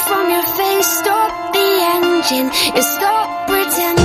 from your face, stop the engine, and stop pretending.